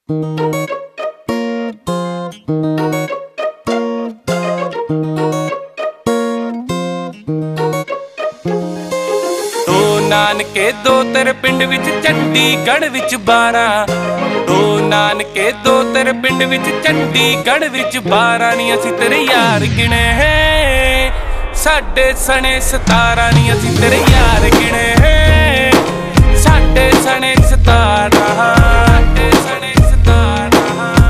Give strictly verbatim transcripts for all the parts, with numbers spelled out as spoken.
नानके दो तेरे पिंड विच चंडीगढ़ विच बारह दो नानके दो तेरे पिंड विच चंडीगढ़ विच बारह नी असी तेरे यार गिने है साडे सने सतारा नी असी तेरे यार गिने है साडे सने सतारा साडे सने सतारा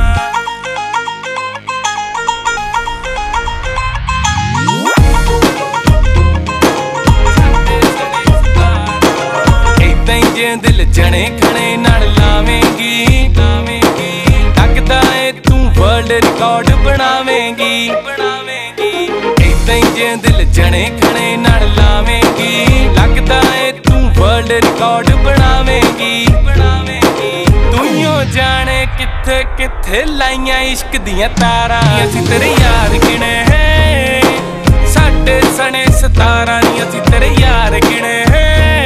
दिल जने खने नाल लावेंगी लावेंगी लगदा है तू वर्ल्ड रिकॉर्ड बनावेंगी बनावेंगी इदां जे दिल जने खने नाल लावेंगी लगदा है तू वर्ल्ड रिकॉर्ड बनावेंगी बनावेंगी तूं जाने किथे किथे लाइयां इश्क दियां तारां असीं तेरे यार गिने है साडे सने सतारा नी असीं तेरे यार गिने है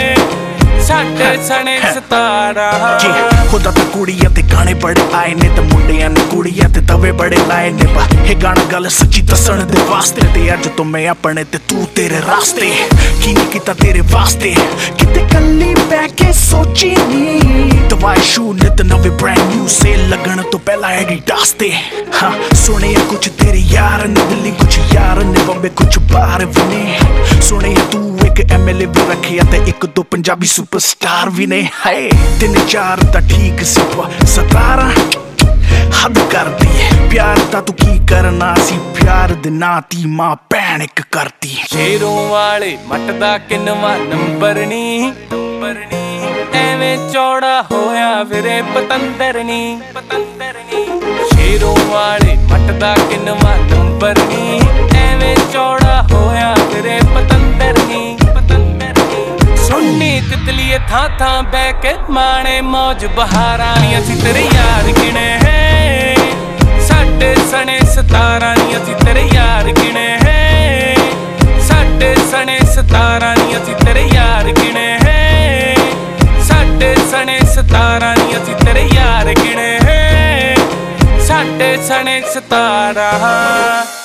खुदा ते कुड़िया ते गाने बड़े आए ने ते मुंडियां ने कुड़िया ते तवे बड़े लाए ने बा ये गाना गल सच्ची दसण दे वास्ते ते अज तो मैं अपने ते तू तेरे रास्ते की नहीं कीता तेरे वास्ते किते कल्ली बैके सोची नी दवाई शू नित नवे ब्रांड न्यू सेल लगन तो पहला एडिडास ते हाँ सुने कुछ तेरे यार ने दिल्ली कुछ यार ने बॉम्बे कुछ बाहर भी ने सुने तू एक एमएलए भी रखे ते एक दो पंजाबी सुपरस्टार भी ने हाय तीन चार ता ठीक सी सतारा हद कर दी प्यार ता तू की करना सी प्यार दे नाती मां भैन इक करती शेरों वाले मट दा किन्नवा नंबर नी नंबर नी एवें चौड़ा होया फिरे पतंदर नी पतंदर नी शेरों वाले मट दा किन्नवा नंबर नी एवें चौड़ा होया फिरे पतंदर नी पतंदर नी सुन्नी तितलिए थां थां बह के माणे मौज बहारा नी असीं तेरे यार गिने है साडे सने सतारा नी असीं तेरे यार गिने है साडे सने सतारा नी असीं तेरे यार गिने है साडे सने सतारा नी असीं तेरे यार गिने है साडे सने सतारा।